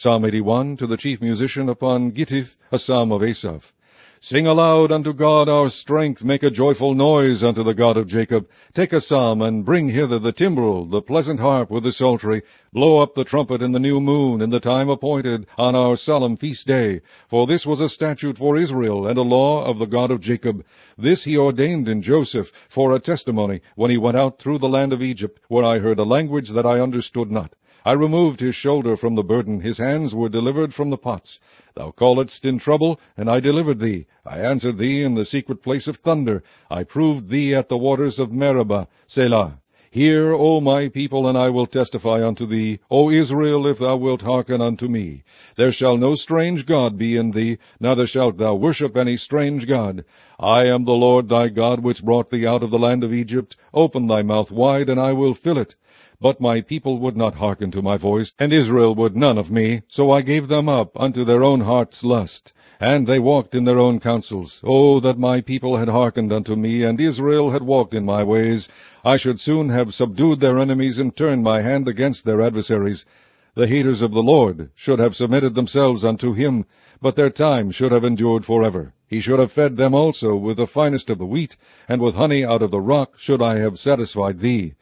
Psalm 81, to the chief musician upon Gittith, a psalm of Asaph. Sing aloud unto God our strength, make a joyful noise unto the God of Jacob. Take a psalm, and bring hither the timbrel, the pleasant harp with the psaltery. Blow up the trumpet in the new moon, in the time appointed, on our solemn feast day. For this was a statute for Israel, and a law of the God of Jacob. This he ordained in Joseph, for a testimony, when he went out through the land of Egypt, where I heard a language that I understood not. I removed his shoulder from the burden, his hands were delivered from the pots. Thou calledst in trouble, and I delivered thee. I answered thee in the secret place of thunder. I proved thee at the waters of Meribah. Selah. Hear, O my people, and I will testify unto thee. O Israel, if thou wilt hearken unto me. There shall no strange God be in thee, neither shalt thou worship any strange God. I am the Lord thy God, which brought thee out of the land of Egypt. Open thy mouth wide, and I will fill it. But my people would not hearken to my voice, and Israel would none of me. So I gave them up unto their own heart's lust, and they walked in their own counsels. O that my people had hearkened unto me, and Israel had walked in my ways! I should soon have subdued their enemies, and turned my hand against their adversaries. The haters of the Lord should have submitted themselves unto him, but their time should have endured forever. He should have fed them also with the finest of the wheat, and with honey out of the rock should I have satisfied thee.